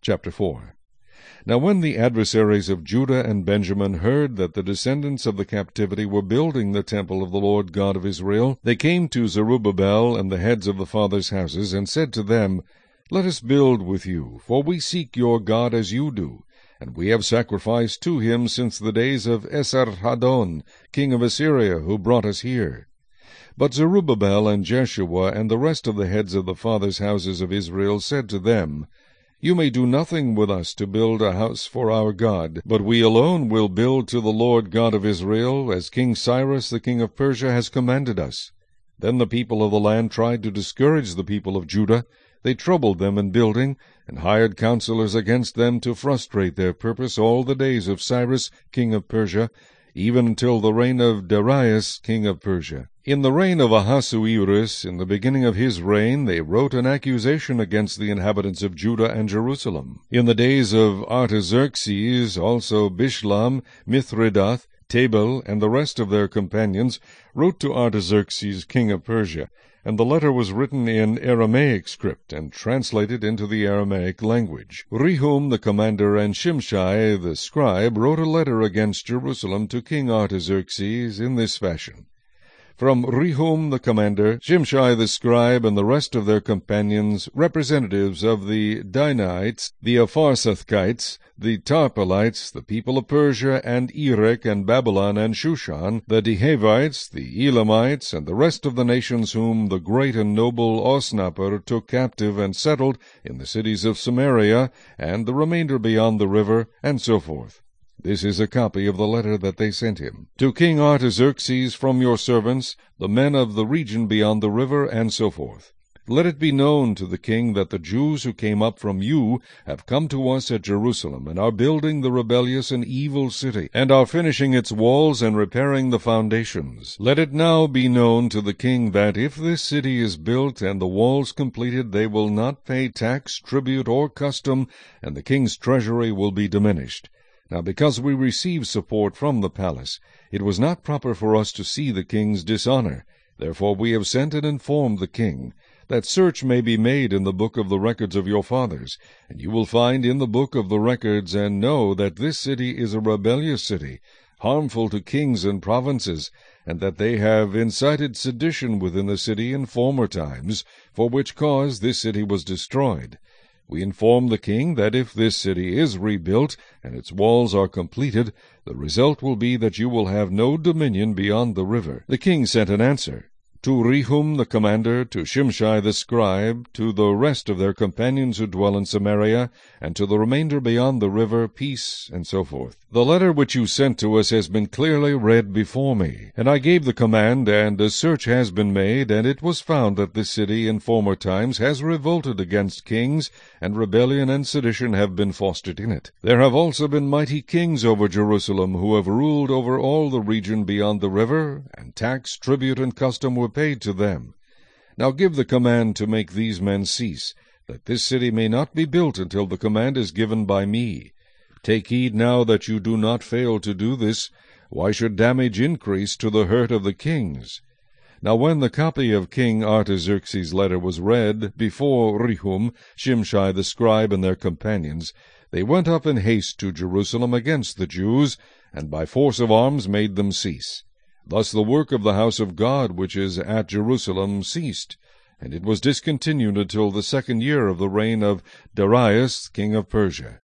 Chapter 4. Now when the adversaries of Judah and Benjamin heard that the descendants of the captivity were building the temple of the Lord God of Israel, they came to Zerubbabel and the heads of the fathers' houses, and said to them, Let us build with you, for we seek your God as you do, and we have sacrificed to him since the days of Esarhaddon, king of Assyria, who brought us here. But Zerubbabel and Jeshua and the rest of the heads of the fathers' houses of Israel said to them, You may do nothing with us to build a house for our God, but we alone will build to the Lord God of Israel, as King Cyrus the king of Persia has commanded us. Then the people of the land tried to discourage the people of Judah. They troubled them in building, and hired counselors against them to frustrate their purpose all the days of Cyrus king of Persia, even until the reign of Darius king of Persia. In the reign of Ahasuerus, in the beginning of his reign, they wrote an accusation against the inhabitants of Judah and Jerusalem. In the days of Artaxerxes, also Bishlam, Mithridath, Tabel, and the rest of their companions wrote to Artaxerxes king of Persia, and the letter was written in Aramaic script, and translated into the Aramaic language. Rehum the commander and Shimshai the scribe wrote a letter against Jerusalem to King Artaxerxes in this fashion. From Rehum the commander, Shimshai the scribe, and the rest of their companions, representatives of the Dinites, the Apharsathites, the Tarpelites, the people of Persia, and Erech, and Babylon, and Shushan, the Dehavites, the Elamites, and the rest of the nations whom the great and noble Osnappar took captive and settled in the cities of Samaria, and the remainder beyond the river, and so forth. This is a copy of the letter that they sent him. To King Artaxerxes from your servants, the men of the region beyond the river, and so forth. Let it be known to the king that the Jews who came up from you have come to us at Jerusalem, and are building the rebellious and evil city, and are finishing its walls and repairing the foundations. Let it now be known to the king that if this city is built and the walls completed, they will not pay tax, tribute, or custom, and the king's treasury will be diminished. Now because we receive support from the palace, it was not proper for us to see the king's dishonor. Therefore we have sent and informed the king, that search may be made in the book of the records of your fathers, and you will find in the book of the records, and know that this city is a rebellious city, harmful to kings and provinces, and that they have incited sedition within the city in former times, for which cause this city was destroyed. We inform the king that if this city is rebuilt, and its walls are completed, the result will be that you will have no dominion beyond the river. The king sent an answer to Rehum the commander, to Shimshai the scribe, to the rest of their companions who dwell in Samaria, and to the remainder beyond the river, peace, and so forth. The letter which you sent to us has been clearly read before me, and I gave the command, and a search has been made, and it was found that this city in former times has revolted against kings, and rebellion and sedition have been fostered in it. There have also been mighty kings over Jerusalem, who have ruled over all the region beyond the river, and tax, tribute, and custom were paid to them. Now give the command to make these men cease, that this city may not be built until the command is given by me. Take heed now that you do not fail to do this. Why should damage increase to the hurt of the kings? Now when the copy of King Artaxerxes' letter was read before Rehum, Shimshai the scribe, and their companions, they went up in haste to Jerusalem against the Jews, and by force of arms made them cease. Thus the work of the house of God which is at Jerusalem ceased, and it was discontinued until the 2nd year of the reign of Darius king of Persia.